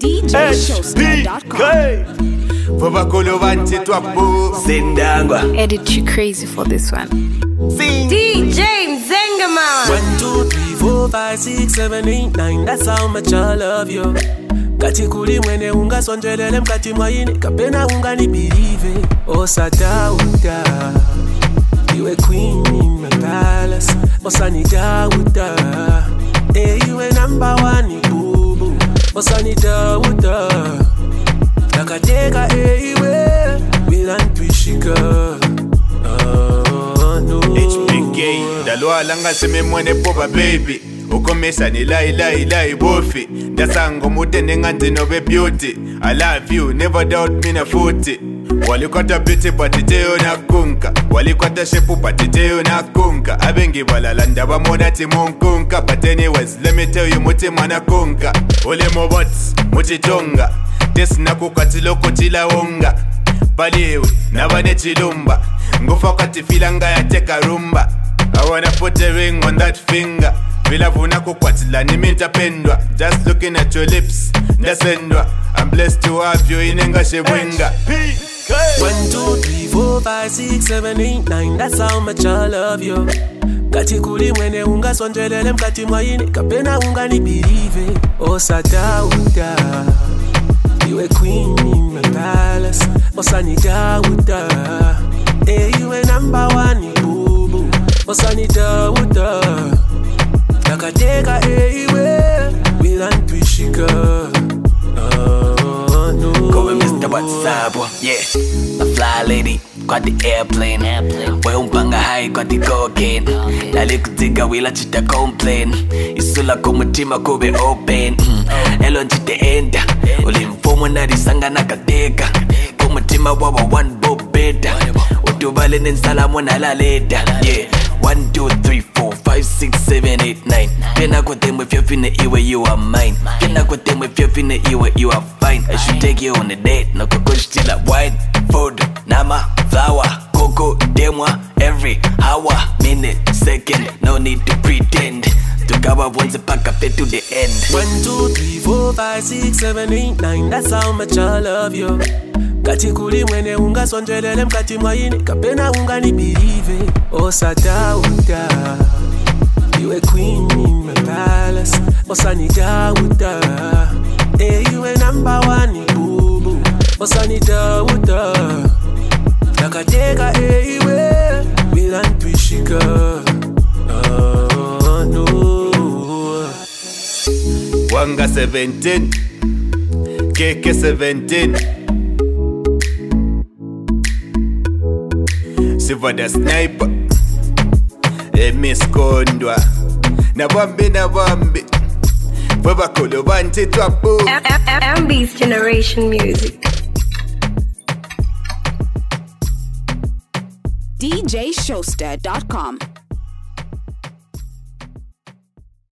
DJShowstar.com. Vavakolo vanti twapo Zendangwa. Edit you crazy for this one. Sing. DJ Zengaman. 1, 2, 3, 4, 5, 6, 7, 8, 9. That's how much I love you. Kati kuli mwene unga sonjelele mkati mwaine kapena unga ni believe. Osata uta iwe queen in my palace. Osani Dawuda iwe number one bubu. Osani Dawuda nakateka iwe Milan Twishika. No. HBK dalwa langa seme mwene popa baby ukomesa ni lai bofi ndasango mutende nganzi nobe beauty I love you never doubt me na futi walikwata beauty patiteo na kunka walikwata shepu patiteo na kunka abengi balalanda bamona timunkunka but anyways let me tell you muti mana kunka ole mobots mutitonga tesina kukatiloko tilawonga baliwe nabane chilumba ngufa kati filanga ya teka rumba I wanna put a ring on that finger Vila vuna kukwatila ni minta pendwa Just looking at your lips Ndasendwa I'm blessed to have you inenga shebwinga 1, 2, 3, 4, 5, 6, 7, 8, 9. That's how much I love you. Kati kuli mwene unga sonjelele mkati mwaine kapena unga ni believe. Osata uta iwe queen in my palace. Osani Dawuda iwe number one bubu. Osani Dawuda nakateka iwe Milan Twishika. No. Going Mr. WhatsApp, yeah. A fly lady, got the airplane. We umpanga high, got the cocaine. Dali kutiga wila chita complain. Isula kumutima kube open. Elo njite enda. Ulimfumu na risanga na kateka. Kumutima wawa one bob beta. Utubale nensalamu na la leta. Yeah. 1, 2, 3, 4, 5, 6, 7, 8, 9. Pena kwa temu if you're finna iwe you are mine. Pena kwa temu if you're finna iwe you are fine. I should take you on a date. No kukush till like wine, food, nama, flower, cocoa, demwa. Every hour, minute, second. No need to pretend. Tukawa once pack up it to the end. 1, 2, 3, 4, 5, 6, 7, 8, 9. That's how much I love you. Kati kuli mwene unga sonjelele mkati mwaine kapena unga ni believe. Osata uta iwe queen in my palace. Osani Dawuda iwe number one bubu. Osani Dawuda nakateka iwe Milan Twishika. No. Wanga 17 Keke 17 Siva the sniper Miss Kondwa Nabambi Vavakolo vanti twapo MB's Generation Music. DJShowstar.com.